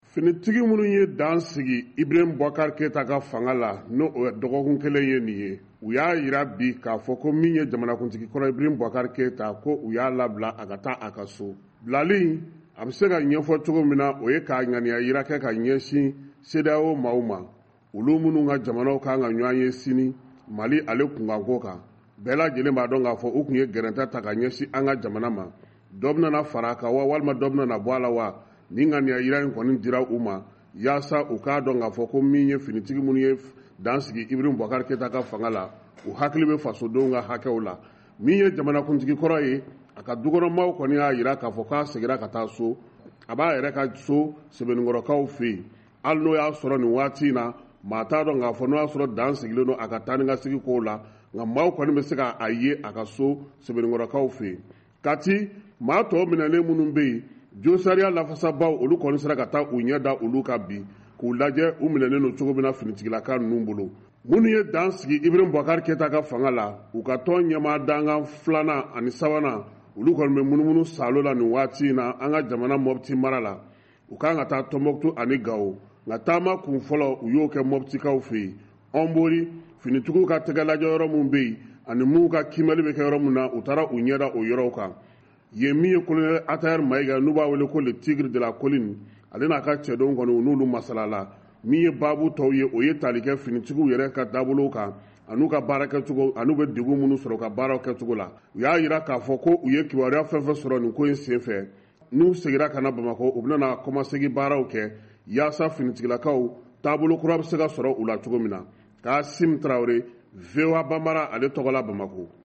finitigi minnu ye dan sigi Ibrahim Boubacar Keita ka fanga la n'o dɔgɔkun kelen ye nin ye u y'a yira bi k'a fɔ ko min ye jamanakuntigi kɔrɔ Ibrahim Boubacar Keita ko u y'a labila a ka taa a ka so. Bilali a bɛ se ka ɲɛfɔ cogo min na o ye k'a ŋaniya yira kɛ ka ɲɛsin CEDEAO maaw ma olu minnu ka jamanaw kan ka ɲɔgɔn ye sini Mali ale kunkanko kan bɛɛ lajɛlen b'a dɔn k'a fɔ u tun ye gɛrɛntɛ ta ka ɲɛsin an ka jamana ma dɔ bɛna fara a kan wa walima dɔ bɛna bɔ a la wa ni ŋaniya yira in kɔni dira u ma yaasa u k'a dɔn k'a fɔ ko min ye finitigi minnu ye dan sigi Ibrahim Boubacar Keita ka fanga la u hakili bɛ fasodenw ka hakɛw la min ye jamanakuntigi kɔrɔ ye a ka dukɔnɔmaaw kɔni y'a yira k'a fɔ k'a segira ka taa so a b'a yɛrɛ ka so sɛbɛnnikɔrɔkaw fɛ yen hali n'o y'a sɔrɔ nin waati in na maa t'a dɔn k'a fɔ n'o y'a sɔrɔ dan sigilen don a ka taa ni ka segi kow la nka maaw kɔni bɛ se k'a ye a ka so sɛbɛnnikɔrɔkaw fɛ yen kati maa tɔw minɛlen minnu bɛ yen josariya lafasabaw olu kɔni sera ka taa u ɲɛ da olu ka bi k'u lajɛ u minɛlen don cogo min na finitigilaka ninnu bolo minnu ye dan sigi Ibrahim Boubacar Keita ka fanga la u ka tɔn ɲɛmaa dankan filanan ani sabanan olu kɔni bɛ munumunu salo la nin waati in na an ka jamana Mopti mara la u kan ka taa Tɔnbɔkutu ani Gawo nka taama kun fɔlɔ u y'o kɛ Moptikaw fɛ yen Ɔnbori finitigiw ka tɛgɛ lajɛ yɔrɔ min bɛ yen ani minnu ka kimɛli bɛ kɛ yɔrɔ min na u taara u ɲɛda o yɔrɔw kan yen min ye colonel Atayɛri Mayiga n'u b'a wele ko le tigre de la colline ale n'a ka cɛdenw kɔni u n'olu masalala min ye baabu tɔw ye o ye tali kɛ finitigiw yɛrɛ ka taabolow kan an'u ka baara kɛcogo an'u bɛ degun minnu sɔrɔ ka baaraw kɛcogo la u y'a yira k'a fɔ ko u ye kibaruya fɛn fɛn sɔrɔ nin ko in senfɛ n'u segira ka na Bamakɔ u bɛna kɔmasegi baaraw kɛ yaasa finitigilakaw taabolo kura bɛ se ka sɔrɔ u la cogo min na Kasim Traoré VOA Bambara ale tɔgɔ la Bamakɔ.